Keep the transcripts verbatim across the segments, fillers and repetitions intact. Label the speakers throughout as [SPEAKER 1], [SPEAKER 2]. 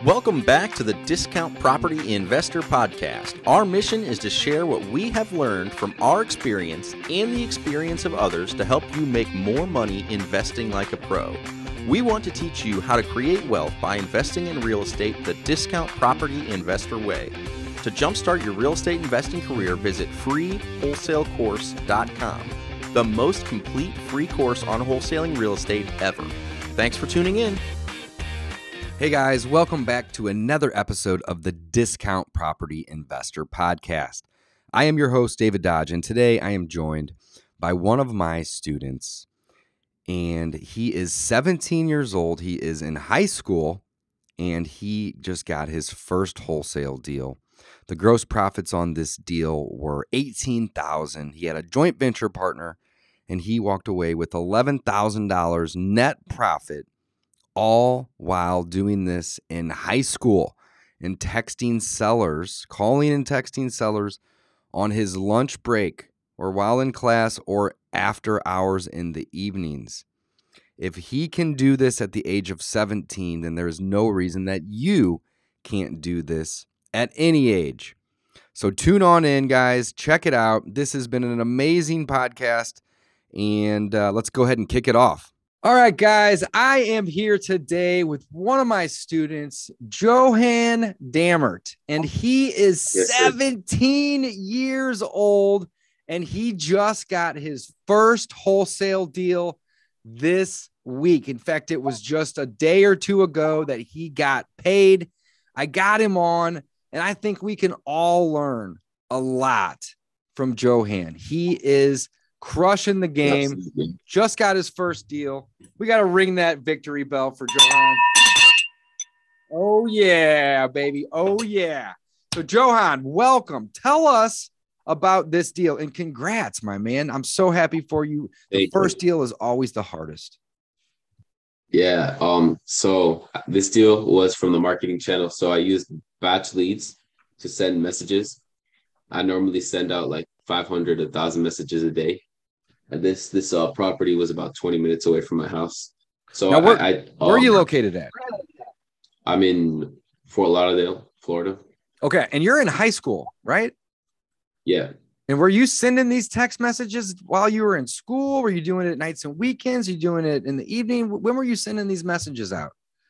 [SPEAKER 1] Welcome back to the Discount Property Investor Podcast. Our mission is to share what we have learned from our experience and the experience of others to help you make more money investing like a pro. We want to teach you how to create wealth by investing in real estate the Discount Property Investor way. To jumpstart your real estate investing career, visit free wholesale course dot com, the most complete free course on wholesaling real estate ever. Thanks for tuning in.
[SPEAKER 2] Hey guys, welcome back to another episode of the Discount Property Investor Podcast. I am your host, David Dodge, and today I am joined by one of my students, and he is seventeen years old. He is in high school, and he just got his first wholesale deal. The gross profits on this deal were eighteen thousand dollars. He had a joint venture partner, and he walked away with eleven thousand dollars net profit, all while doing this in high school and texting sellers, calling and texting sellers on his lunch break or while in class or after hours in the evenings. If he can do this at the age of seventeen, then there is no reason that you can't do this at any age. So tune on in, guys. Check it out. This has been an amazing podcast, and uh, let's go ahead and kick it off. All right, guys, I am here today with one of my students, Johan Dammert, and he is yes, seventeen sir. years old, and he just got his first wholesale deal this week. In fact, it was just a day or two ago that he got paid. I got him on, and I think we can all learn a lot from Johan. He is crushing the game. Absolutely. Just got his first deal. We got to ring that victory bell for Johan. Oh, yeah, baby. Oh, yeah. So, Johan, welcome. Tell us about this deal, and congrats, my man. I'm so happy for you. The Thank first you. deal is always the hardest.
[SPEAKER 3] Yeah. Um. So this deal was from the marketing channel. So I used batch leads to send messages. I normally send out like five hundred, one thousand messages a day. And this this uh, property was about twenty minutes away from my house. So
[SPEAKER 2] now, where,
[SPEAKER 3] I, I um,
[SPEAKER 2] where are you located at?
[SPEAKER 3] I'm in Fort Lauderdale, Florida.
[SPEAKER 2] Okay, and you're in high school, right?
[SPEAKER 3] Yeah.
[SPEAKER 2] And were you sending these text messages while you were in school? Were you doing it nights and weekends? Are you doing it in the evening? When were you sending these messages out?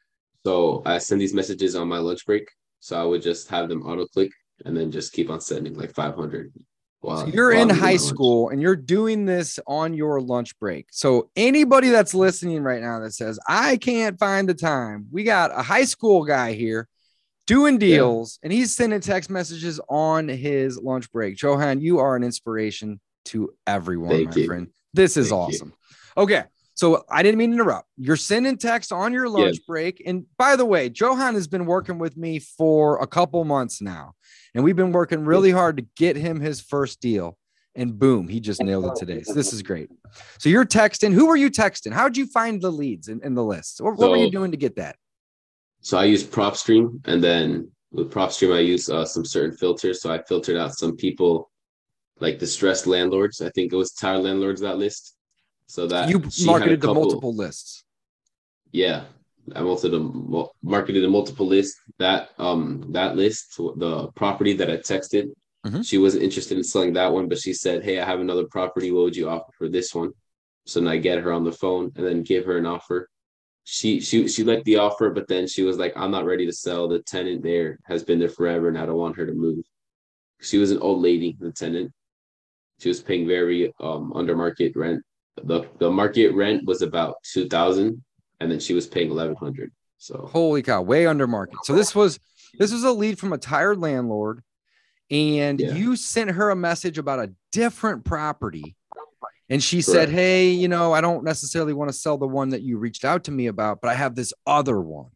[SPEAKER 3] So I send these messages on my lunch break. So I would just have them auto click and then just keep on sending like five hundred.
[SPEAKER 2] So you're in high school and you're doing this on your lunch break. So anybody that's listening right now that says, I can't find the time, we got a high school guy here doing deals, yeah. and he's sending text messages on his lunch break. Johan, you are an inspiration to everyone, Thank my you. friend. This is Thank awesome. You. Okay. So I didn't mean to interrupt. You're sending text on your lunch yeah. break. And by the way, Johan has been working with me for a couple months now. And we've been working really hard to get him his first deal. And boom, he just nailed it today. So this is great. So you're texting. Who were you texting? How did you find the leads in, in the list? What, so, what were you doing to get that?
[SPEAKER 3] So I used PropStream. And then with PropStream, I used uh, some certain filters. So I filtered out some people like distressed landlords. I think it was tired landlords, that list. So that
[SPEAKER 2] you marketed to multiple lists.
[SPEAKER 3] Yeah. I marketed a, marketed a multiple list. That um that list, the property that I texted, mm-hmm. she wasn't interested in selling that one, but she said, hey, I have another property. What would you offer for this one? So then I get her on the phone and then give her an offer. She she she liked the offer, but then she was like, I'm not ready to sell. The tenant there has been there forever and I don't want her to move. She was an old lady, the tenant. She was paying very um under market rent. The the market rent was about two thousand. And then she was paying eleven hundred. So
[SPEAKER 2] holy cow, way under market. So this was this was a lead from a tired landlord, and yeah. you sent her a message about a different property. And she Correct. said, hey, you know, I don't necessarily want to sell the one that you reached out to me about, but I have this other one.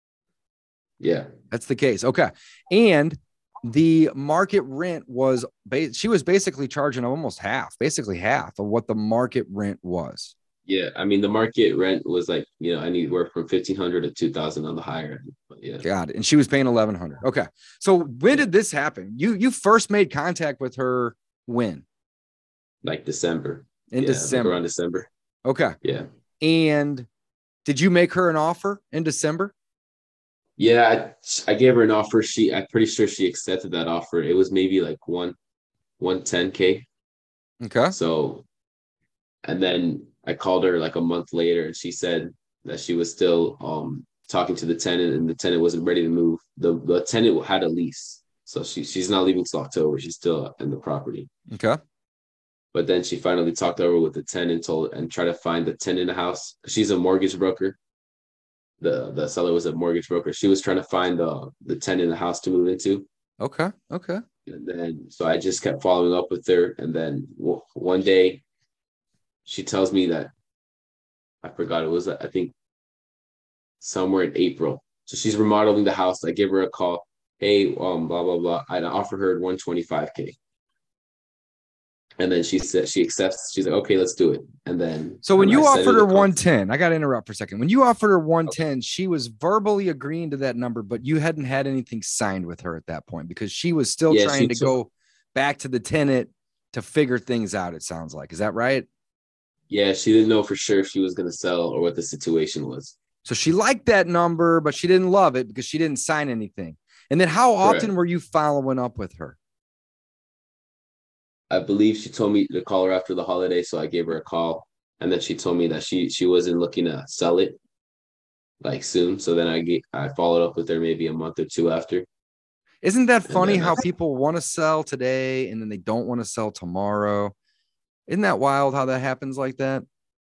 [SPEAKER 3] Yeah,
[SPEAKER 2] that's the case. Okay. And the market rent was ba- she was basically charging almost half, basically half of what the market rent was.
[SPEAKER 3] Yeah, I mean, the market rent was like, you know, anywhere from fifteen hundred to two thousand on the higher end. But yeah.
[SPEAKER 2] God, and she was paying eleven hundred. Okay. So when did this happen? You you first made contact with her when?
[SPEAKER 3] Like December.
[SPEAKER 2] In
[SPEAKER 3] yeah,
[SPEAKER 2] December.
[SPEAKER 3] Like around December.
[SPEAKER 2] Okay.
[SPEAKER 3] Yeah.
[SPEAKER 2] And did you make her an offer in December?
[SPEAKER 3] Yeah, I, I gave her an offer. She, I'm pretty sure she accepted that offer. It was maybe like one, one ten k.
[SPEAKER 2] Okay.
[SPEAKER 3] So, and then I called her like a month later, and she said that she was still um talking to the tenant, and the tenant wasn't ready to move. The the tenant had a lease, so she she's not leaving till October. She's still in the property.
[SPEAKER 2] Okay.
[SPEAKER 3] But then she finally talked over with the tenant, told and tried to find the tenant in the house. She's a mortgage broker. The the seller was a mortgage broker. She was trying to find the the tenant in the house to move into.
[SPEAKER 2] Okay. Okay.
[SPEAKER 3] And then so I just kept following up with her. And then w- one day she tells me that I forgot it was I think somewhere in April. So she's remodeling the house. I give her a call. Hey, um, blah blah blah. I offer her one twenty-five k. And then she said she accepts. She's like, okay, let's do it. And then
[SPEAKER 2] so when
[SPEAKER 3] um,
[SPEAKER 2] you
[SPEAKER 3] I
[SPEAKER 2] offered her one ten, I got to interrupt for a second. When you offered her one ten, okay, she was verbally agreeing to that number, but you hadn't had anything signed with her at that point because she was still yeah, trying to took, go back to the tenant to figure things out. It sounds like, is that right?
[SPEAKER 3] Yeah, she didn't know for sure if she was going to sell or what the situation was.
[SPEAKER 2] So she liked that number, but she didn't love it because she didn't sign anything. And then how often Correct. Were you following up with her?
[SPEAKER 3] I believe she told me to call her after the holiday, so I gave her a call, and then she told me that she she wasn't looking to sell it like soon. So then I get I followed up with her maybe a month or two after.
[SPEAKER 2] Isn't that funny how I, people want to sell today and then they don't want to sell tomorrow? Isn't that wild how that happens like that?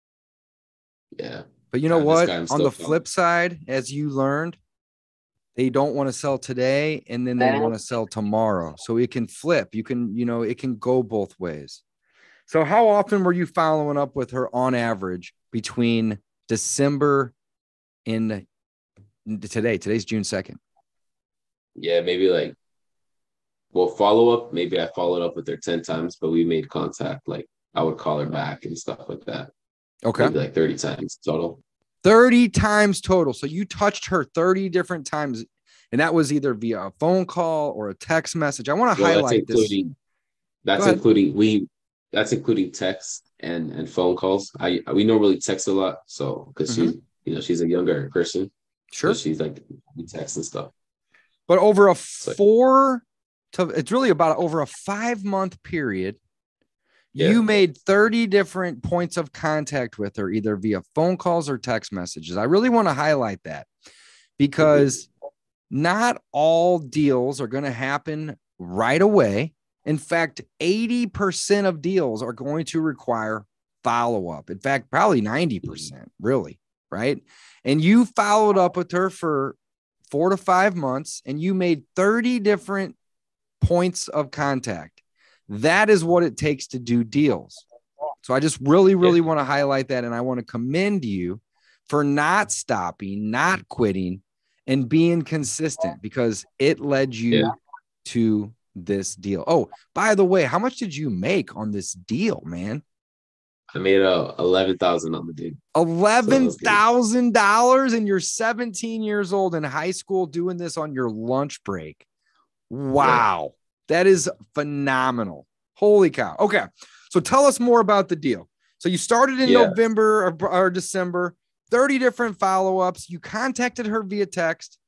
[SPEAKER 3] Yeah.
[SPEAKER 2] But you know what? On the flip side, as you learned, they don't want to sell today and then they want to sell tomorrow. So it can flip. You can, you know, it can go both ways. So how often were you following up with her on average between December and today? Today's June second.
[SPEAKER 3] Yeah, maybe like, well, follow up. Maybe I followed up with her ten times, but we made contact. Like I would call her back and stuff like that.
[SPEAKER 2] Okay.
[SPEAKER 3] Maybe like thirty times total.
[SPEAKER 2] thirty times total. So you touched her thirty different times, and that was either via a phone call or a text message. I want to well, highlight
[SPEAKER 3] that's including,
[SPEAKER 2] this.
[SPEAKER 3] That's including we. That's including text and and phone calls. I we normally text a lot, so because mm-hmm. she, you know, she's a younger person.
[SPEAKER 2] Sure.
[SPEAKER 3] So she's like we text and stuff.
[SPEAKER 2] But over a four to it's really about over a five month period. Yeah. You made thirty different points of contact with her, either via phone calls or text messages. I really want to highlight that because not all deals are going to happen right away. In fact, eighty percent of deals are going to require follow-up. In fact, probably ninety percent, really, right? And you followed up with her for four to five months, and you made thirty different points of contact. That is what it takes to do deals. So I just really, really want to highlight that. And I want to commend you for not stopping, not quitting, and being consistent because it led you yeah. to this deal. Oh, by the way, how much did you make on this deal, man?
[SPEAKER 3] I made uh, eleven thousand dollars on the deal.
[SPEAKER 2] eleven thousand dollars and you're seventeen years old in high school doing this on your lunch break. Wow. Yeah. That is phenomenal. Holy cow. Okay. So tell us more about the deal. So you started in yeah. November or, or December, thirty different follow-ups. You contacted her via text.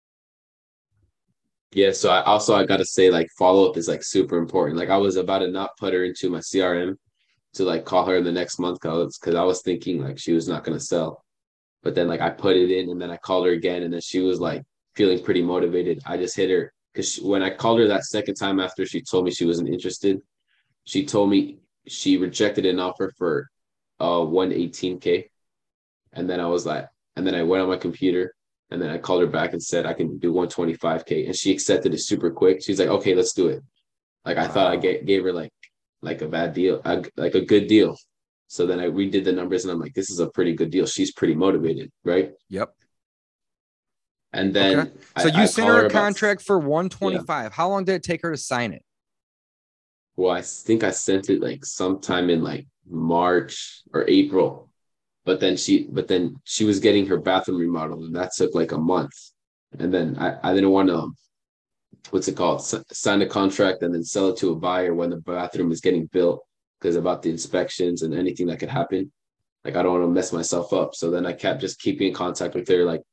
[SPEAKER 3] Yeah. So I also, I got to say like follow-up is like super important. Like I was about to not put her into my C R M to like call her in the next month because I was thinking like she was not going to sell. But then like I put it in and then I called her again and then she was like feeling pretty motivated. I just hit her. Because when I called her that second time after she told me she wasn't interested, she told me she rejected an offer for uh one eighteen K. And then I was like, and then I went on my computer and then I called her back and said I can do one twenty-five K. And she accepted it super quick. She's like, okay, let's do it. Like I wow. thought I gave, gave her like like a bad deal, like a good deal. So then I redid the numbers and I'm like, this is a pretty good deal. She's pretty motivated, right?
[SPEAKER 2] Yep.
[SPEAKER 3] And then,
[SPEAKER 2] okay. so I, you I sent her a contract about, for one twenty-five. Yeah. How long did it take her to sign it?
[SPEAKER 3] Well, I think I sent it like sometime in like March or April, but then she, but then she was getting her bathroom remodeled, and that took like a month. And then I, I didn't want to, what's it called, S- sign a contract and then sell it to a buyer when the bathroom is getting built because about the inspections and anything that could happen. Like I don't want to mess myself up. So then I kept just keeping in contact with her, like.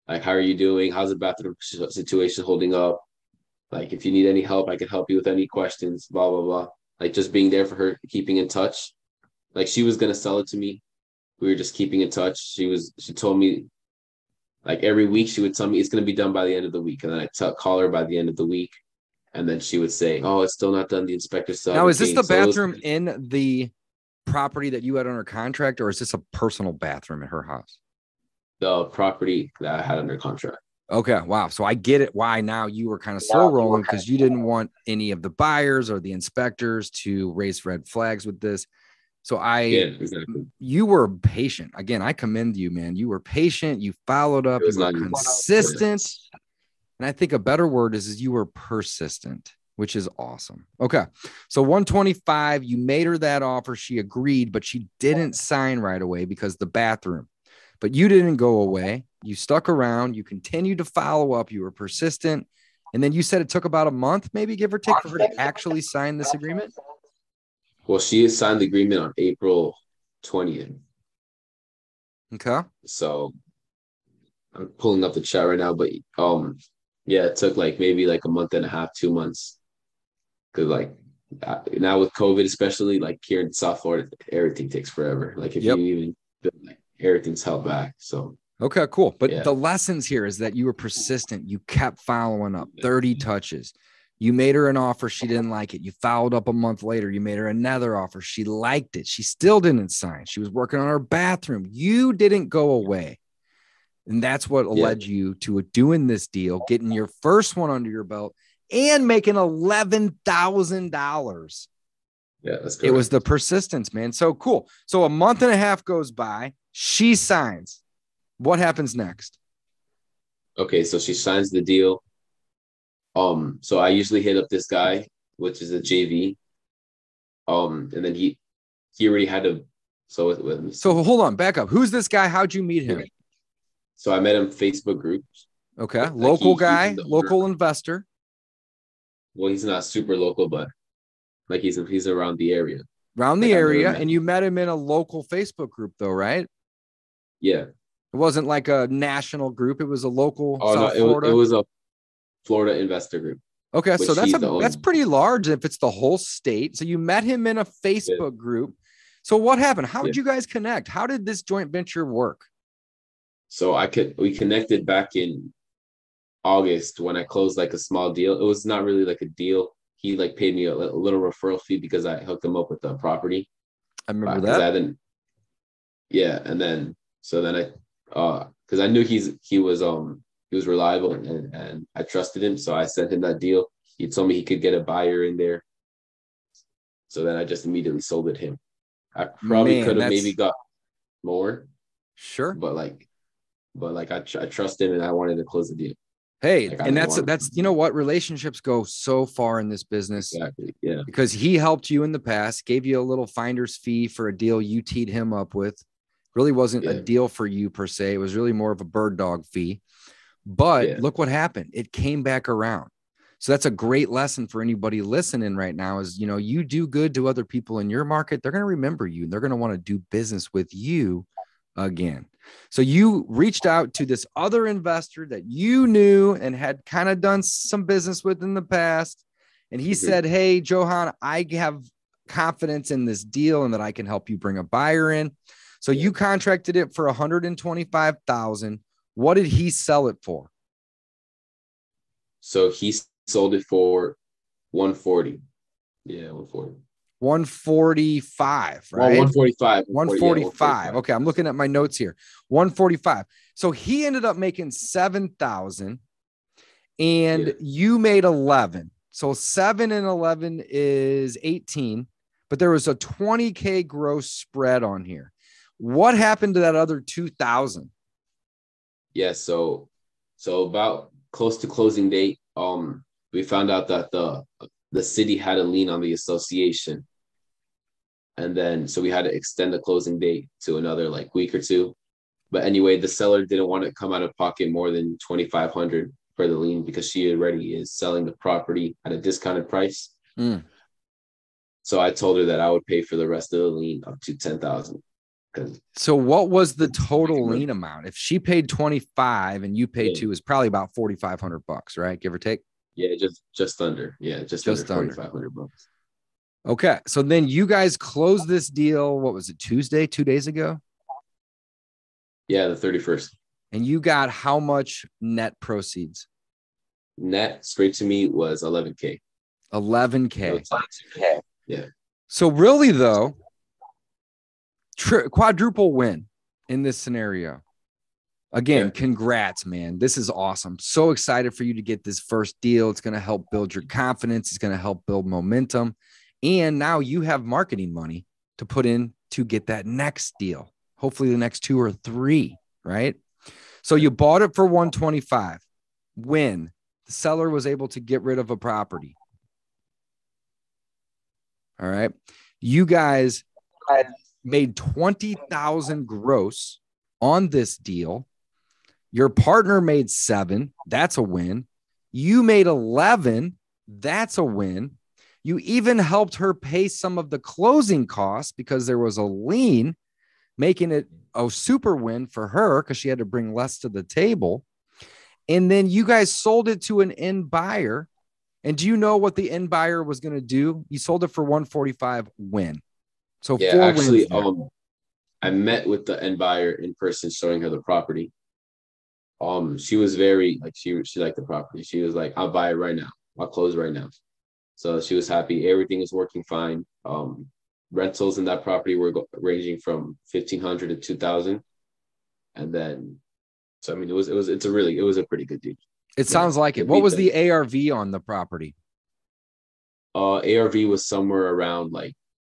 [SPEAKER 3] Like, how are you doing? How's the bathroom situation holding up? Like, if you need any help, I can help you with any questions, blah, blah, blah. Like, just being there for her, keeping in touch. Like, she was going to sell it to me. We were just keeping in touch. She was, she told me, like, every week she would tell me it's going to be done by the end of the week. And then I t- call her by the end of the week. And then she would say, oh, it's still not done. The inspector still.
[SPEAKER 2] Now, is this
[SPEAKER 3] came.
[SPEAKER 2] the
[SPEAKER 3] So it was-
[SPEAKER 2] bathroom in the property that you had under contract, or is this a personal bathroom at her house?
[SPEAKER 3] The property that I had under contract.
[SPEAKER 2] Okay. Wow. So I get it why now you were kind of slow rolling because you didn't want any of the buyers or the inspectors to raise red flags with this. So I,
[SPEAKER 3] Yeah, exactly.
[SPEAKER 2] You were patient. Again, I commend you, man. You were patient. You followed up.
[SPEAKER 3] It was
[SPEAKER 2] You were
[SPEAKER 3] not-
[SPEAKER 2] consistent. And I think a better word is, is you were persistent, which is awesome. Okay. So one twenty-five, you made her that offer. She agreed, but she didn't sign right away because the bathroom. But you didn't go away. You stuck around. You continued to follow up. You were persistent. And then you said it took about a month, maybe give or take, for her to actually sign this agreement.
[SPEAKER 3] Well, she signed the agreement on April twentieth.
[SPEAKER 2] Okay.
[SPEAKER 3] So I'm pulling up the chat right now, but um, yeah, it took like maybe like a month and a half, two months. Cause like now with COVID, especially like here in South Florida, everything takes forever. Like if
[SPEAKER 2] Yep.
[SPEAKER 3] you even like everything's held back. So
[SPEAKER 2] Okay, cool. But
[SPEAKER 3] yeah.
[SPEAKER 2] the lessons here is that you were persistent. You kept following up. thirty touches. You made her an offer. She didn't like it. You followed up a month later. You made her another offer. She liked it. She still didn't sign. She was working on her bathroom. You didn't go away. And that's what
[SPEAKER 3] Yeah.
[SPEAKER 2] led you to doing this deal, getting your first one under your belt and making eleven thousand dollars.
[SPEAKER 3] Yeah, that's
[SPEAKER 2] It was the persistence, man. So cool. So a month and a half goes by. She signs. What happens next?
[SPEAKER 3] Okay, so she signs the deal. Um, so I usually hit up this guy, which is a J V. Um, and then he he already had a so with, with
[SPEAKER 2] So hold on, back up. Who's this guy? How'd you meet him?
[SPEAKER 3] So I met him Facebook groups.
[SPEAKER 2] Okay,
[SPEAKER 3] Like
[SPEAKER 2] local
[SPEAKER 3] he-
[SPEAKER 2] guy,
[SPEAKER 3] he's the owner.
[SPEAKER 2] local investor.
[SPEAKER 3] Well, he's not super local, but like he's he's around the area.
[SPEAKER 2] Around the
[SPEAKER 3] Like, I've never
[SPEAKER 2] area,
[SPEAKER 3] met
[SPEAKER 2] and you met him in a local Facebook group, though, right?
[SPEAKER 3] Yeah.
[SPEAKER 2] It wasn't like a national group; it was a local
[SPEAKER 3] Oh no,
[SPEAKER 2] South
[SPEAKER 3] it was,
[SPEAKER 2] Florida.
[SPEAKER 3] it was a Florida investor group.
[SPEAKER 2] Okay, so
[SPEAKER 3] which
[SPEAKER 2] that's
[SPEAKER 3] he's
[SPEAKER 2] a
[SPEAKER 3] the
[SPEAKER 2] that's
[SPEAKER 3] owner.
[SPEAKER 2] pretty large if it's the whole state. So you met him in a Facebook group. So what happened? How did
[SPEAKER 3] Yeah.
[SPEAKER 2] you guys connect? How did this joint venture work?
[SPEAKER 3] So I could we connected back in August when I closed like a small deal. It was not really like a deal. He like paid me a, li- a little referral fee because I hooked him up with the property.
[SPEAKER 2] I remember
[SPEAKER 3] Because
[SPEAKER 2] that.
[SPEAKER 3] I didn't. Yeah, and then so then I uh because I knew he's he was um he was reliable and and I trusted him, so I sent him that deal. He told me he could get a buyer in there. So then I just immediately sold it to him. I probably
[SPEAKER 2] Man,
[SPEAKER 3] could have
[SPEAKER 2] that's-
[SPEAKER 3] maybe got more,
[SPEAKER 2] Sure.
[SPEAKER 3] but like, but like I, tr- I trust him and I wanted to close the deal.
[SPEAKER 2] Hey,
[SPEAKER 3] Like, I
[SPEAKER 2] and
[SPEAKER 3] don't
[SPEAKER 2] that's
[SPEAKER 3] want-
[SPEAKER 2] that's you know what, relationships go so far in this business
[SPEAKER 3] Exactly. Yeah.
[SPEAKER 2] because he helped you in the past, gave you a little finder's fee for a deal you teed him up with. Really wasn't a
[SPEAKER 3] Yeah.
[SPEAKER 2] deal for you per se. It was really more of a bird dog fee. But
[SPEAKER 3] Yeah.
[SPEAKER 2] look what happened. It came back around. So that's a great lesson for anybody listening right now is, you know, you do good to other people in your market. They're going to remember you and they're going to want to do business with you again. So you reached out to this other investor that you knew and had kind of done some business with in the past. And he
[SPEAKER 3] Mhm.
[SPEAKER 2] said, hey, Johan, I have confidence in this deal and that I can help you bring a buyer in. So
[SPEAKER 3] Yeah.
[SPEAKER 2] you contracted it for one hundred twenty-five thousand dollars. What did he sell it for?
[SPEAKER 3] So he sold it for one forty. Yeah, one forty.
[SPEAKER 2] one forty-five,
[SPEAKER 3] Well,
[SPEAKER 2] right?
[SPEAKER 3] one forty-five.
[SPEAKER 2] one forty-five. Okay, I'm looking at my notes here. one forty-five. So he ended up making seven thousand and
[SPEAKER 3] Yeah.
[SPEAKER 2] you made eleven. So seven and eleven is eighteen, but there was a twenty K gross spread on here. What happened to that other two thousand?
[SPEAKER 3] Yeah, so so about close to closing date, um, we found out that the the city had a lien on the association. And then so we had to extend the closing date to another like week or two. But anyway, the seller didn't want to come out of pocket more than twenty-five hundred for the lien because she already is selling the property at a discounted price.
[SPEAKER 2] Mm.
[SPEAKER 3] So I told her that I would pay for the rest of the lien up to ten thousand.
[SPEAKER 2] So what was the total lien amount? If she paid twenty-five and you paid yeah. two, is probably about forty-five hundred bucks, right? Give or take.
[SPEAKER 3] Yeah, just just under. Yeah, just, just under forty-five hundred bucks.
[SPEAKER 2] Okay, so then you guys closed this deal. What was it? Tuesday, two days ago.
[SPEAKER 3] Yeah, the thirty-first.
[SPEAKER 2] And you got how much net proceeds?
[SPEAKER 3] Net straight to me was eleven K.
[SPEAKER 2] eleven K.
[SPEAKER 3] Yeah.
[SPEAKER 2] So really though, tri- quadruple win in this scenario. Again, yeah. Congrats, man. This is awesome. So excited for you to get this first deal. It's going to help build your confidence. It's going to help build momentum. And now you have marketing money to put in to get that next deal. Hopefully the next two or three, right? So you bought it for one twenty-five. When the seller was able to get rid of a property. All right. You guys made twenty thousand gross on this deal. Your partner made seven. That's a win. You made eleven. That's a win. You even helped her pay some of the closing costs because there was a lien, making it a super win for her because she had to bring less to the table. And then you guys sold it to an end buyer. And do you know what the end buyer was going to do? You sold it for one forty-five, win. So
[SPEAKER 3] yeah,
[SPEAKER 2] four
[SPEAKER 3] actually,
[SPEAKER 2] wins
[SPEAKER 3] um, I met with the end buyer in person, showing her the property. Um, she was very like she she liked the property. She was like, "I'll buy it right now. I'll close right now." So she was happy. Everything is working fine. Um, rentals in that property were go- ranging from fifteen hundred to two thousand, and then, so I mean, it was it was it's a really it was a pretty good deal.
[SPEAKER 2] It sounds yeah, like it. What was the A R V on the property?
[SPEAKER 3] Uh, A R V was somewhere around like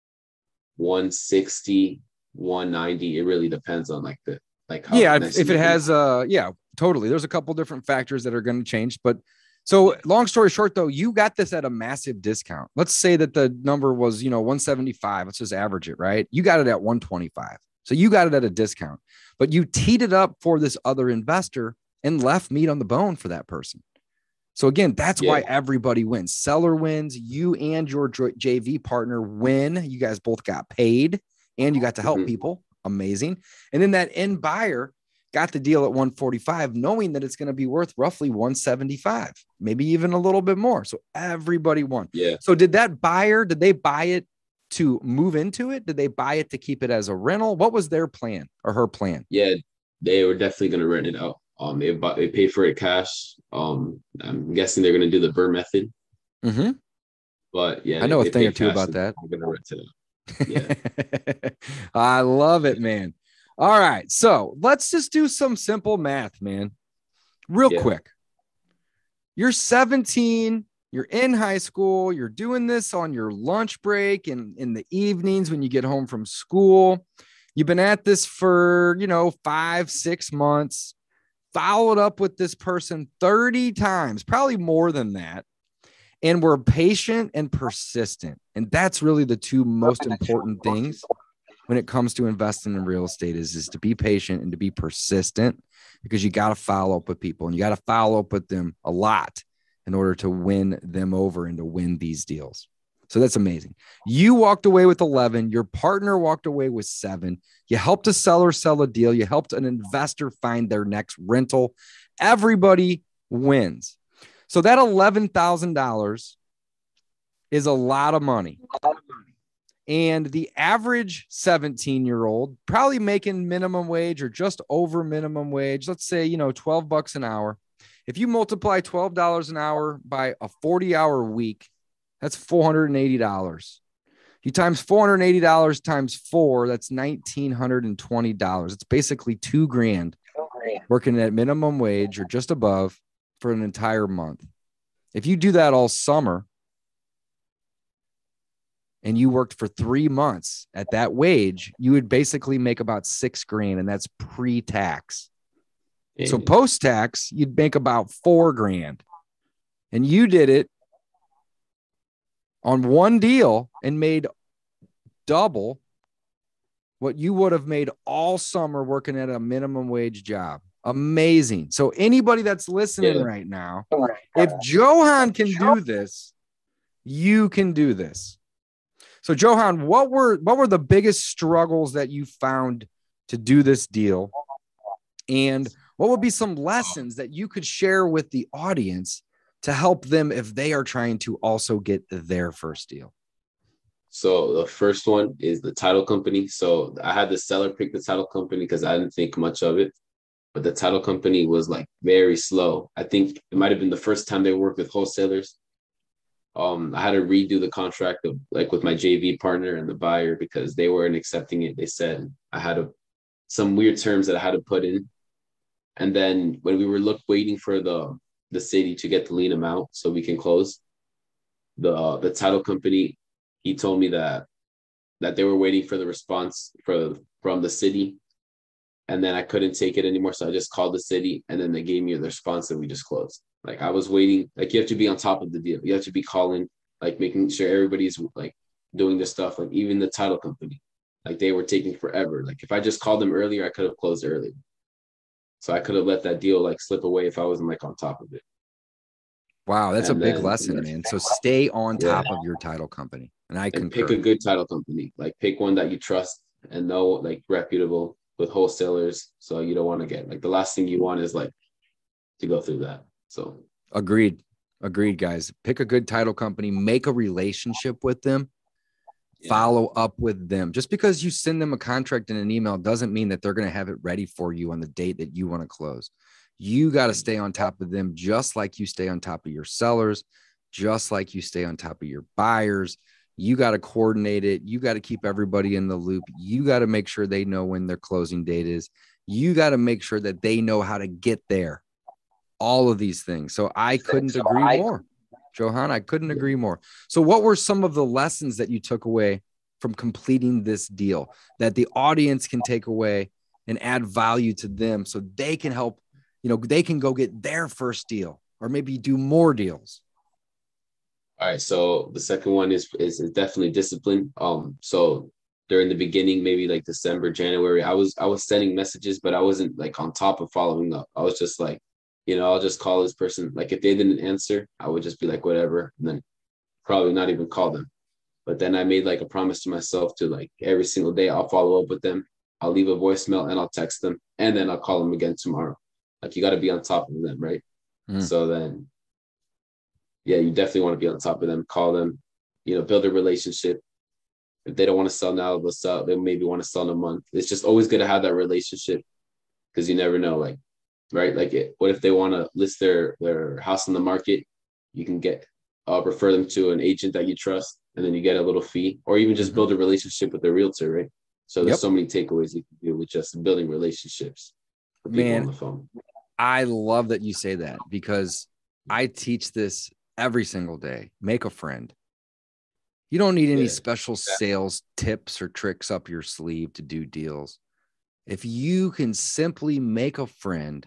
[SPEAKER 3] one sixty, one ninety. It really depends on like the like how
[SPEAKER 2] yeah if, if it has uh yeah totally. There's a couple different factors that are going to change, but so long story short though, you got this at a massive discount. Let's say that the number was, you know, one seventy-five. Let's just average it, right? You got it at one twenty-five. So you got it at a discount, but you teed it up for this other investor and left meat on the bone for that person. So again, that's yeah. why everybody wins. Seller wins, you and your J V partner win. You guys both got paid and you got to help mm-hmm. people. Amazing. And then that end buyer got the deal at one forty-five, knowing that it's going to be worth roughly one seventy-five, maybe even a little bit more. So everybody won.
[SPEAKER 3] Yeah.
[SPEAKER 2] So did that buyer, did they buy it to move into it? Did they buy it to keep it as a rental? What was their plan or her plan?
[SPEAKER 3] Yeah, they were definitely going to rent it out. Um, they bought, they paid for it cash. Um, I'm guessing they're going to do the Burr method.
[SPEAKER 2] Mm-hmm.
[SPEAKER 3] But yeah,
[SPEAKER 2] I know a thing or two about that.
[SPEAKER 3] I'm going to rent it out. Yeah.
[SPEAKER 2] I love it, man. All right. So let's just do some simple math, man. Real yeah. quick. You're seventeen. You're in high school. You're doing this on your lunch break and in the evenings when you get home from school. You've been at this for, you know, five, six months. Followed up with this person thirty times, probably more than that. And we're patient and persistent. And that's really the two most important things when it comes to investing in real estate is, is to be patient and to be persistent, because you got to follow up with people and you got to follow up with them a lot in order to win them over and to win these deals. So that's amazing. You walked away with eleven. Your partner walked away with seven. You helped a seller sell a deal. You helped an investor find their next rental. Everybody wins. So that eleven thousand dollars is a lot of money. And the average seventeen-year-old probably making minimum wage or just over minimum wage, let's say, you know, twelve bucks an hour. If you multiply twelve dollars an hour by a forty-hour week, that's four hundred eighty dollars. You times four hundred eighty dollars times four, that's one thousand nine hundred twenty dollars. It's basically two grand working at minimum wage or just above for an entire month. If you do that all summer and you worked for three months at that wage, you would basically make about six grand, and that's pre-tax. Yeah. So post-tax, you'd make about four grand. And you did it on one deal and made double what you would have made all summer working at a minimum wage job. Amazing. So anybody that's listening yeah. right now, if Johan can do this, you can do this. So Johan, what were what were the biggest struggles that you found to do this deal? And what would be some lessons that you could share with the audience to help them if they are trying to also get their first deal?
[SPEAKER 3] So the first one is the title company. So I had the seller pick the title company because I didn't think much of it, but the title company was like very slow. I think it might have been the first time they worked with wholesalers. Um, I had to redo the contract of like with my J V partner and the buyer because they weren't accepting it. They said I had a, some weird terms that I had to put in. And then when we were look waiting for the the city to get the lien amount so we can close, the uh, the title company, he told me that that they were waiting for the response for from the city, and then I couldn't take it anymore. So I just called the city, and then they gave me the response and we just closed. Like I was waiting, like you have to be on top of the deal. You have to be calling, like making sure everybody's like doing the stuff. Like even the title company, like they were taking forever. Like if I just called them earlier, I could have closed earlier. So I could have let that deal like slip away if I wasn't like on top of it.
[SPEAKER 2] Wow, that's
[SPEAKER 3] and
[SPEAKER 2] a big
[SPEAKER 3] then,
[SPEAKER 2] lesson, man. So stay on
[SPEAKER 3] yeah.
[SPEAKER 2] top of your title company. And I
[SPEAKER 3] and
[SPEAKER 2] concur.
[SPEAKER 3] Pick a good title company. Like pick one that you trust and know, like reputable with wholesalers. So you don't want to get like the last thing you want is like to go through that. So
[SPEAKER 2] agreed. Agreed, guys. Pick a good title company, make a relationship with them, yeah. follow up with them. Just because you send them a contract in an email doesn't mean that they're going to have it ready for you on the date that you want to close. You got to stay on top of them, just like you stay on top of your sellers, just like you stay on top of your buyers. You got to coordinate it. You got to keep everybody in the loop. You got to make sure they know when their closing date is. You got to make sure that they know how to get there. All of these things. So I couldn't agree more. Johan, I couldn't agree more. So what were some of the lessons that you took away from completing this deal that the audience can take away and add value to them so they can help, you know, they can go get their first deal or maybe do more deals?
[SPEAKER 3] All right. So the second one is, is definitely discipline. Um, so during the beginning, maybe like December, January, I was, I was sending messages, but I wasn't like on top of following up. I was just like, you know, I'll just call this person. Like if they didn't answer, I would just be like, whatever. And then probably not even call them. But then I made like a promise to myself to like every single day, I'll follow up with them. I'll leave a voicemail and I'll text them. And then I'll call them again tomorrow. Like you got to be on top of them. Right. Mm. So then, yeah, you definitely want to be on top of them. Call them, you know, build a relationship. If they don't want to sell now, they'll sell. They maybe want to sell in a month. It's just always good to have that relationship because you never know, like, right? Like, it, what if they want to list their their house on the market? You can get uh, refer them to an agent that you trust, and then you get a little fee, or even just mm-hmm. build a relationship with a realtor, right? So there's yep. so many takeaways you can do with just building relationships with people
[SPEAKER 2] Man,
[SPEAKER 3] on the phone.
[SPEAKER 2] I love that you say that because I teach this every single day. Make a friend. You don't need any yeah. special sales tips or tricks up your sleeve to do deals. If you can simply make a friend,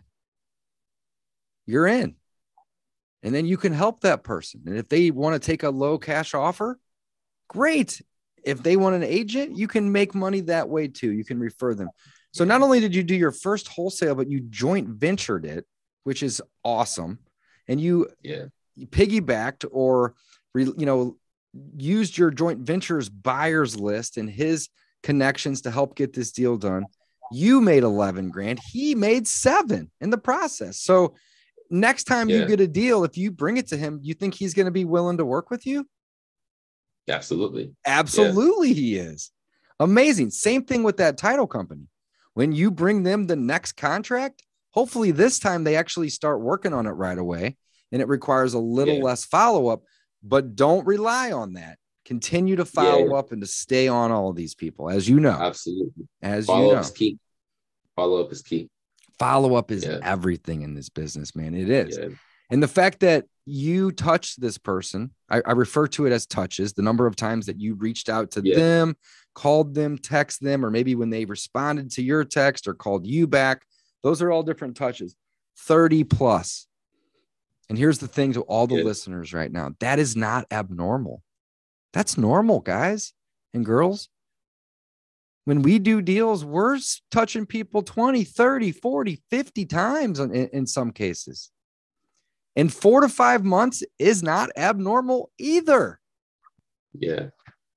[SPEAKER 2] you're in. And then you can help that person. And if they want to take a low cash offer, great. If they want an agent, you can make money that way too. You can refer them. So not only did you do your first wholesale, but you joint ventured it, which is awesome. And you,
[SPEAKER 3] yeah.
[SPEAKER 2] you piggybacked or, you know, used your joint ventures buyers list and his connections to help get this deal done. You made eleven grand. He made seven in the process. So next time yeah. you get a deal, if you bring it to him, you think he's going to be willing to work with you?
[SPEAKER 3] Absolutely.
[SPEAKER 2] Absolutely. Yeah. He is. Amazing. Same thing with that title company. When you bring them the next contract, hopefully this time they actually start working on it right away and it requires a little yeah. less follow-up, but don't rely on that. Continue to follow yeah. up and to stay on all of these people, as you know.
[SPEAKER 3] Absolutely.
[SPEAKER 2] As
[SPEAKER 3] follow
[SPEAKER 2] you know.
[SPEAKER 3] Up is key. Follow up is key.
[SPEAKER 2] Follow up is
[SPEAKER 3] yeah.
[SPEAKER 2] everything in this business, man. It is.
[SPEAKER 3] Yeah.
[SPEAKER 2] And the fact that you touched this person, I, I refer to it as touches, the number of times that you reached out to yeah. them, called them, text them, or maybe when they responded to your text or called you back, those are all different touches. thirty plus. And here's the thing to all the yeah. listeners right now. That is not abnormal. That's normal, guys and girls. When we do deals, we're touching people twenty, thirty, forty, fifty times in, in some cases. And four to five months is not abnormal either.
[SPEAKER 3] Yeah.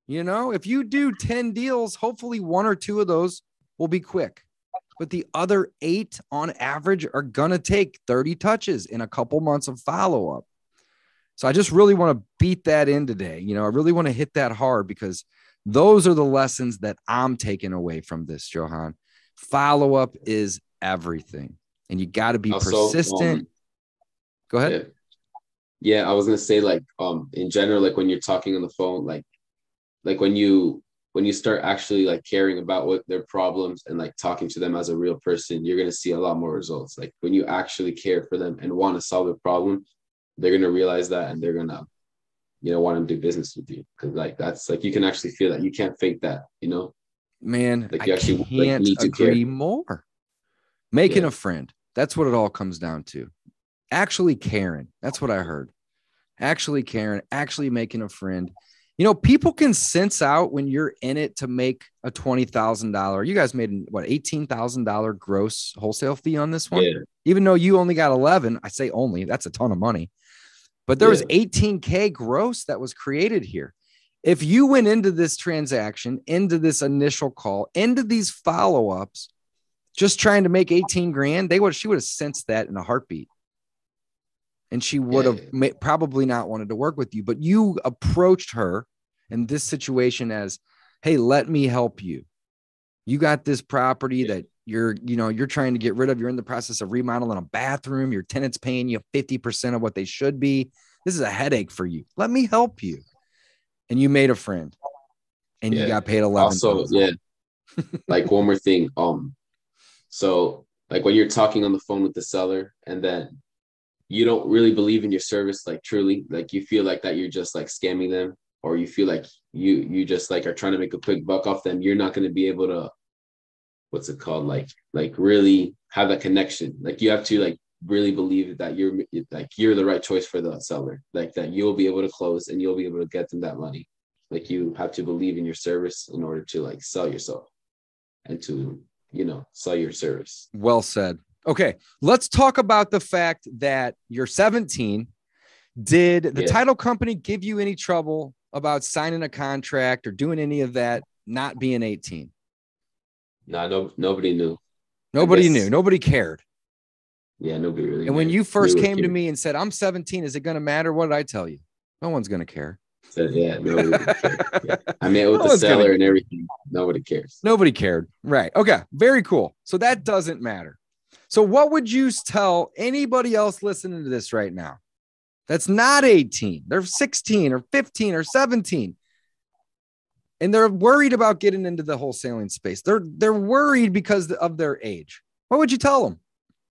[SPEAKER 2] You know, if you do ten deals, hopefully one or two of those will be quick. But the other eight on average are going to take thirty touches in a couple months of follow-up. So I just really want to beat that in today. You know, I really want to hit that hard because those are the lessons that I'm taking away from this, Johan. Follow-up is everything. And you got to be also, persistent. Um, Go ahead.
[SPEAKER 3] Yeah. yeah, I was going to say, like, um, in general, like when you're talking on the phone, like, like when you when you start actually like caring about what their problems and like talking to them as a real person, you're going to see a lot more results. Like when you actually care for them and want to solve a problem, they're going to realize that and they're going to, you know, want to do business with you. Cause like, that's like, you can actually feel that. You can't fake that, you know,
[SPEAKER 2] man,
[SPEAKER 3] like you
[SPEAKER 2] I
[SPEAKER 3] actually
[SPEAKER 2] can't
[SPEAKER 3] like, need to
[SPEAKER 2] agree
[SPEAKER 3] care.
[SPEAKER 2] more. Making
[SPEAKER 3] Yeah.
[SPEAKER 2] a friend. That's what it all comes down to. Actually caring. That's what I heard. Actually caring, actually making a friend. You know, people can sense out when you're in it to make a twenty thousand dollars. You guys made what, eighteen thousand dollars gross wholesale fee on this one?
[SPEAKER 3] Yeah.
[SPEAKER 2] Even though you only got eleven, I say only, that's a ton of money. But there yeah. was eighteen K gross that was created here. If you went into this transaction, into this initial call, into these follow-ups, just trying to make eighteen grand, they would, she would have sensed that in a heartbeat. And she would have yeah. may, probably not wanted to work with you, but you approached her in this situation as, hey, let me help you. You got this property yeah. that you're, you know, you're trying to get rid of. You're in the process of remodeling a bathroom. Your tenant's paying you fifty percent of what they should be. This is a headache for you. Let me help you. And you made a friend and yeah. you got paid eleven.
[SPEAKER 3] Also, yeah. Like one more thing. Um, so like when you're talking on the phone with the seller and then you don't really believe in your service, like truly, like you feel like that you're just like scamming them, or you feel like you you just like are trying to make a quick buck off them, you're not going to be able to, what's it called, like like really have that connection. Like you have to like really believe that you're like you're the right choice for the seller, like that you'll be able to close and you'll be able to get them that money. Like you have to believe in your service in order to like sell yourself and to, you know, sell your service.
[SPEAKER 2] Well said. Okay, let's talk about the fact that you're seventeen. Did the yeah. title company give you any trouble about signing a contract or doing any of that, not being eighteen?
[SPEAKER 3] No, no, nobody knew.
[SPEAKER 2] Nobody knew. Nobody cared.
[SPEAKER 3] Yeah, nobody really.
[SPEAKER 2] And when you first came to me and said, I'm seventeen, is it going to matter? What did I tell you? No one's going to care.
[SPEAKER 3] So, yeah, nobody really cared. Yeah. I mean, with no the seller gonna... and everything, nobody cares.
[SPEAKER 2] Nobody cared. Right. Okay. Very cool. So that doesn't matter. So what would you tell anybody else listening to this right now that's not eighteen? They're sixteen or fifteen or seventeen. And they're worried about getting into the wholesaling space. They're they're worried because of their age. What would you tell them?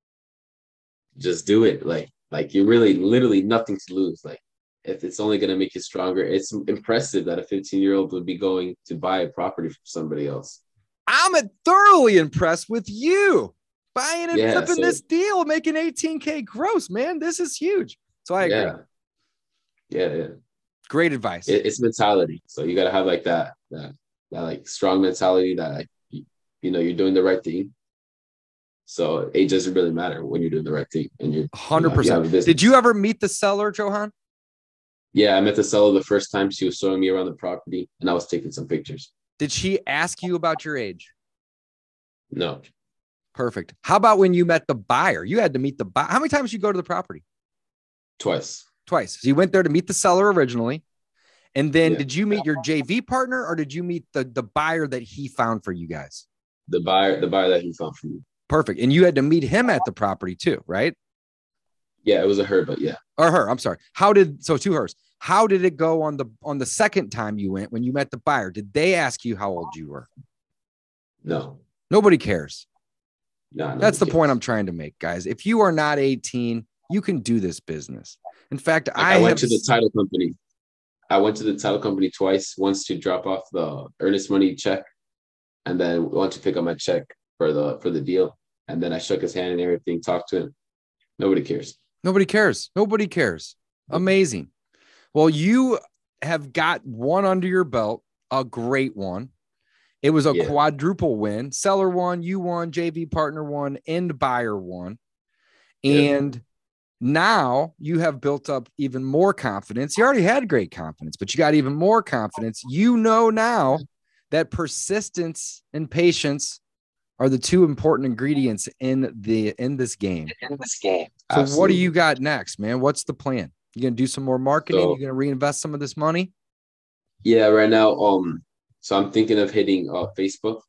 [SPEAKER 3] Just do it. Like, like you really literally nothing to lose. Like if it's only going to make you stronger, it's impressive that a fifteen year old would be going to buy a property from somebody else. I'm
[SPEAKER 2] thoroughly impressed with you. Buying and
[SPEAKER 3] yeah,
[SPEAKER 2] flipping
[SPEAKER 3] so,
[SPEAKER 2] this deal, making eighteen K gross, man. This is huge. So I agree.
[SPEAKER 3] Yeah, yeah. yeah.
[SPEAKER 2] Great advice.
[SPEAKER 3] It, it's mentality. So you got to have like that, that, that like strong mentality that, like, you, you know, you're doing the right thing. So age doesn't really matter when you're doing the right thing. And you're
[SPEAKER 2] one hundred percent. You know, you Did you ever meet the seller, Johan?
[SPEAKER 3] Yeah, I met the seller the first time. She was showing me around the property and I was taking some pictures.
[SPEAKER 2] Did she ask you about your age?
[SPEAKER 3] No.
[SPEAKER 2] Perfect. How about when you met the buyer? You had to meet the buyer. How many times did you go to the property?
[SPEAKER 3] Twice.
[SPEAKER 2] Twice. So you went there to meet the seller originally. And then yeah. did you meet your J V partner or did you meet the, the buyer that he found for you guys?
[SPEAKER 3] The buyer, the buyer that he found for me.
[SPEAKER 2] Perfect. And you had to meet him at the property too, right?
[SPEAKER 3] Yeah, it was a her, but yeah.
[SPEAKER 2] Or her. I'm sorry. How did, so two hers. How did it go on the, on the second time you went when you met the buyer? Did they ask you how old you were?
[SPEAKER 3] No.
[SPEAKER 2] Nobody cares.
[SPEAKER 3] No,
[SPEAKER 2] That's the point I'm trying to make, guys. If you are not eighteen, you can do this business. In fact,
[SPEAKER 3] like
[SPEAKER 2] I,
[SPEAKER 3] I went
[SPEAKER 2] have...
[SPEAKER 3] to the title company. I went to the title company twice, once to drop off the earnest money check, and then once to pick up my check for the for the deal. And then I shook his hand and everything, talked to him. Nobody cares.
[SPEAKER 2] Nobody cares. Nobody cares. Amazing. Well, you have got one under your belt, a great one. It was a yeah. quadruple win. Seller won, you won, J V partner won, and buyer won. And Now you have built up even more confidence. You already had great confidence, but you got even more confidence. You know now that persistence and patience are the two important ingredients in the in this game.
[SPEAKER 3] In this game.
[SPEAKER 2] So
[SPEAKER 3] Absolutely.
[SPEAKER 2] what do you got next, man? What's the plan? You gonna do some more marketing?
[SPEAKER 3] So,
[SPEAKER 2] You gonna reinvest some of this money?
[SPEAKER 3] Yeah, right now, um, so I'm thinking of hitting uh Facebook.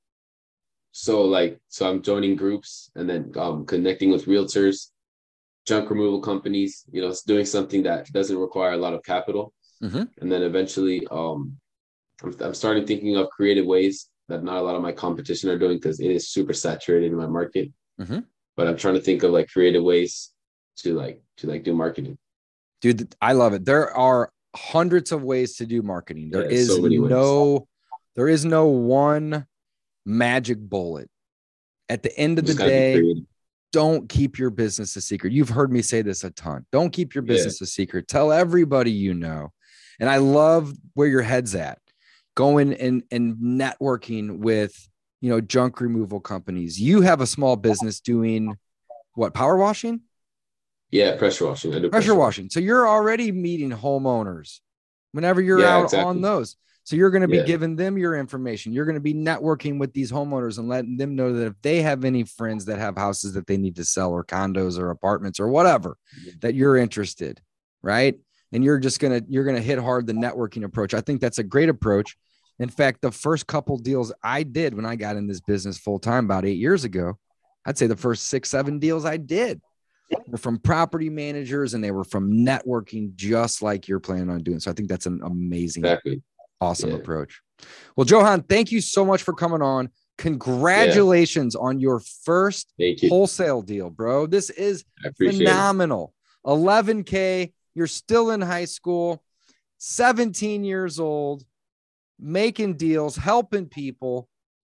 [SPEAKER 3] So like, so I'm joining groups and then um connecting with realtors, junk removal companies, you know, doing something that doesn't require a lot of capital.
[SPEAKER 2] Mm-hmm.
[SPEAKER 3] And then eventually, um, I'm, I'm starting thinking of creative ways that not a lot of my competition are doing because it is super saturated in my market.
[SPEAKER 2] Mm-hmm.
[SPEAKER 3] But I'm trying to think of like creative ways to like to like do marketing.
[SPEAKER 2] Dude, I love it. There are hundreds of ways to do marketing. There
[SPEAKER 3] Yeah,
[SPEAKER 2] is
[SPEAKER 3] so many
[SPEAKER 2] no,
[SPEAKER 3] ways.
[SPEAKER 2] there is no one magic bullet. At the end of the
[SPEAKER 3] Just gotta be
[SPEAKER 2] day,
[SPEAKER 3] creative.
[SPEAKER 2] don't keep your business a secret. You've heard me say this a ton. Don't keep your
[SPEAKER 3] Yeah.
[SPEAKER 2] business a secret. Tell everybody you know. And I love where your head's at. Going and, and networking with, you know, junk removal companies. You have a small business doing what, power washing?
[SPEAKER 3] Yeah, pressure washing. I do
[SPEAKER 2] Pressure washing. So you're already meeting homeowners whenever you're
[SPEAKER 3] Yeah,
[SPEAKER 2] out
[SPEAKER 3] exactly.
[SPEAKER 2] on those. So you're going to be
[SPEAKER 3] Yeah.
[SPEAKER 2] giving them your information. You're going to be networking with these homeowners and letting them know that if they have any friends that have houses that they need to sell or condos or apartments or whatever, that you're interested, right? And you're just going to, you're going to hit hard the networking approach. I think that's a great approach. In fact, the first couple deals I did when I got in this business full time about eight years ago, I'd say the first six, seven deals I did were from property managers and they were from networking just like you're planning on doing. So I think that's an amazing,
[SPEAKER 3] Exactly.
[SPEAKER 2] awesome
[SPEAKER 3] Yeah.
[SPEAKER 2] approach. Well, Johan, thank you so much for coming on. Congratulations yeah. on your first
[SPEAKER 3] Thank you.
[SPEAKER 2] wholesale deal, bro. This is
[SPEAKER 3] I appreciate
[SPEAKER 2] phenomenal. It. eleven K. You're still in high school, seventeen years old, making deals, helping people.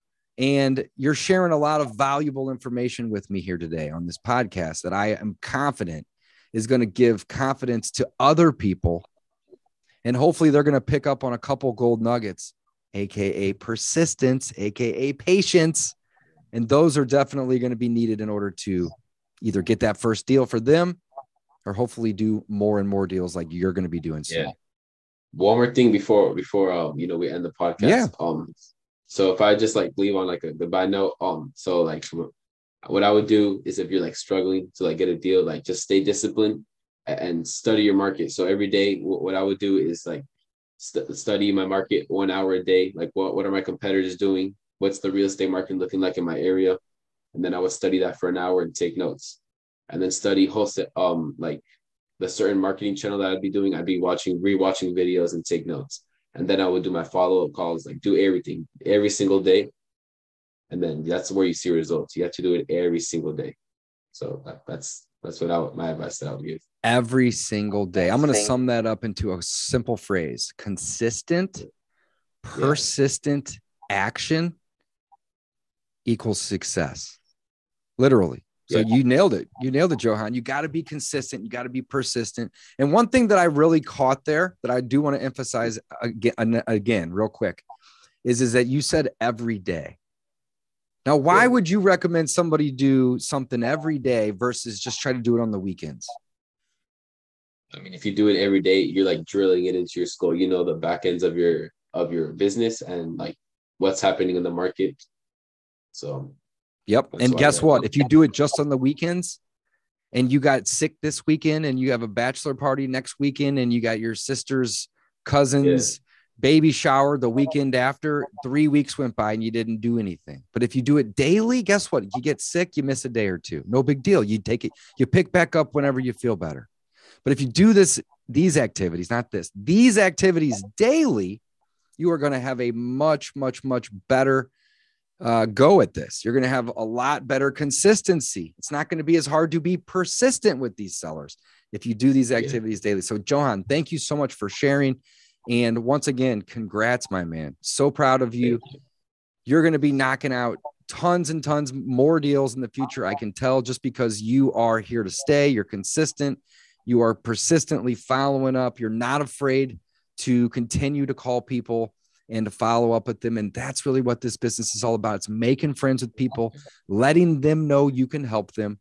[SPEAKER 2] And you're sharing a lot of valuable information with me here today on this podcast that I am confident is going to give confidence to other people. And hopefully they're going to pick up on a couple gold nuggets, A K A persistence, A K A patience. And those are definitely going to be needed in order to either get that first deal for them or hopefully do more and more deals like you're going to be doing soon.
[SPEAKER 3] Yeah. One more thing before, before, um, you know, we end the podcast.
[SPEAKER 2] Yeah.
[SPEAKER 3] Um, So if I just like leave on like a goodbye note, um, so like what I would do is if you're like struggling to like get a deal, like just stay disciplined and study your market. So every day, what I would do is like st- study my market one hour a day. Like what, what are my competitors doing? What's the real estate market looking like in my area? And then I would study that for an hour and take notes and then study wholesale, um, like the certain marketing channel that I'd be doing. I'd be watching, rewatching videos and take notes. And then I would do my follow-up calls, like do everything every single day. And then that's where you see results. You have to do it every single day. So that, that's that's what I would, my advice that I would give.
[SPEAKER 2] Every single day. I'm going to sum that up into a simple phrase: consistent, persistent yeah. action equals success. Literally. So yeah. you nailed it. You nailed it, Johan. You got to be consistent. You got to be persistent. And one thing that I really caught there that I do want to emphasize again, again real quick, is, is that you said every day. Now, why yeah. would you recommend somebody do something every day versus just try to do it on the weekends?
[SPEAKER 3] I mean, if you do it every day, you're like drilling it into your skull. You know the back ends of your of your business and like what's happening in the market. So
[SPEAKER 2] Yep. That's and guess what? If you do it just on the weekends and you got sick this weekend and you have a bachelor party next weekend and you got your sister's cousin's yeah. baby shower the weekend after, three weeks went by and you didn't do anything. But if you do it daily, guess what? You get sick, you miss a day or two. No big deal. You take it, you pick back up whenever you feel better. But if you do this, these activities, not this, these activities daily, you are going to have a much, much, much better Uh, go at this. You're going to have a lot better consistency. It's not going to be as hard to be persistent with these sellers if you do these activities yeah. daily. So Johan, thank you so much for sharing. And once again, congrats, my man. So proud of you. you. You're going to be knocking out tons and tons more deals in the future. I can tell just because you are here to stay. You're consistent. You are persistently following up. You're not afraid to continue to call people and to follow up with them. And that's really what this business is all about. It's making friends with people, letting them know you can help them,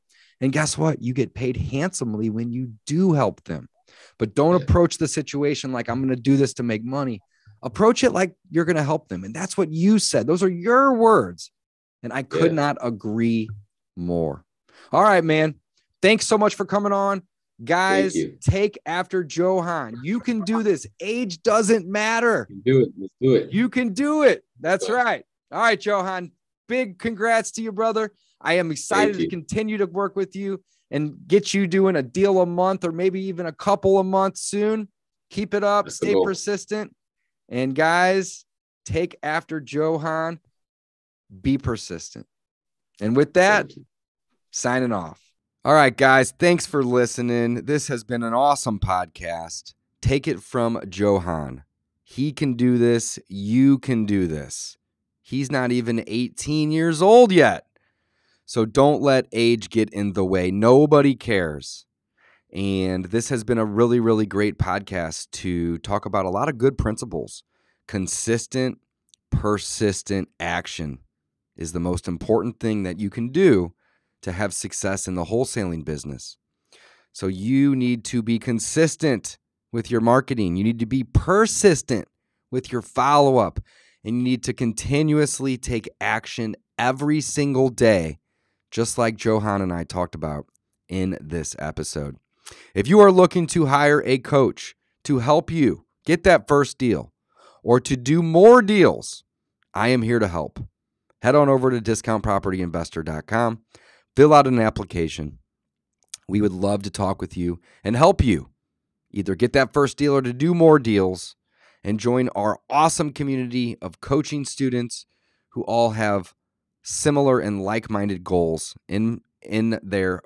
[SPEAKER 2] And guess what? You get paid handsomely when you do help them. But don't
[SPEAKER 3] Yeah.
[SPEAKER 2] approach the situation like I'm going to do this to make money. Approach it like you're going to help them. And that's what you said. Those are your words. And I could
[SPEAKER 3] Yeah.
[SPEAKER 2] not agree more. All right, man. Thanks so much for coming on. Guys,
[SPEAKER 3] you.
[SPEAKER 2] take after Johan. You can do this. Age doesn't matter.
[SPEAKER 3] Do it. Let's do it.
[SPEAKER 2] You can do it. That's right. All right, Johan. Big congrats to you, brother. I am excited
[SPEAKER 3] Thank
[SPEAKER 2] to
[SPEAKER 3] you.
[SPEAKER 2] continue to work with you and get you doing a deal a month or maybe even a couple a month soon. Keep it up.
[SPEAKER 3] That's the
[SPEAKER 2] Stay
[SPEAKER 3] goal.
[SPEAKER 2] persistent. And guys, take after Johan. Be persistent. And with that,
[SPEAKER 3] Thank you.
[SPEAKER 2] signing off. All right, guys, thanks for listening. This has been an awesome podcast. Take it from Johan. He can do this. You can do this. He's not even eighteen years old yet. So don't let age get in the way. Nobody cares. And this has been a really, really great podcast to talk about a lot of good principles. Consistent, persistent action is the most important thing that you can do to have success in the wholesaling business. So you need to be consistent with your marketing. You need to be persistent with your follow-up. And you need to continuously take action every single day, just like Johan and I talked about in this episode. If you are looking to hire a coach to help you get that first deal or to do more deals, I am here to help. Head on over to discount property investor dot com. Fill out an application. We would love to talk with you and help you either get that first deal or to do more deals and join our awesome community of coaching students who all have similar and like-minded goals in, in their,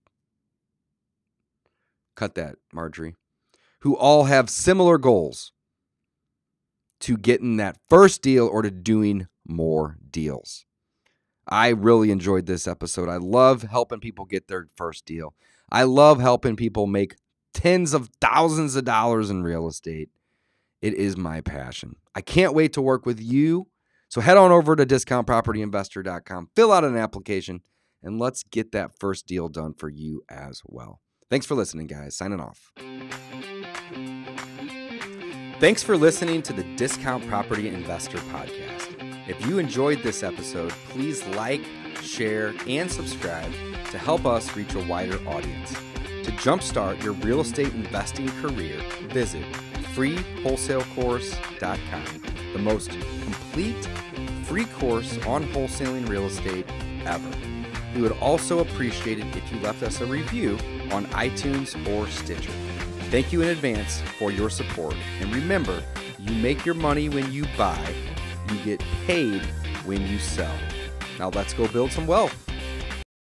[SPEAKER 2] cut that, Marjorie, who all have similar goals to getting that first deal or to doing more deals. I really enjoyed this episode. I love helping people get their first deal. I love helping people make tens of thousands of dollars in real estate. It is my passion. I can't wait to work with you. So head on over to discount property investor dot com, fill out an application, and let's get that first deal done for you as well. Thanks for listening, guys. Signing off. Thanks for listening to the Discount Property Investor Podcast. If you enjoyed this episode, please like, share, and subscribe to help us reach a wider audience. To jumpstart your real estate investing career, visit free wholesale course dot com, the most complete free course on wholesaling real estate ever. We would also appreciate it if you left us a review on iTunes or Stitcher. Thank you in advance for your support. And remember, you make your money when you buy. You get paid when you sell. Now let's go build some wealth.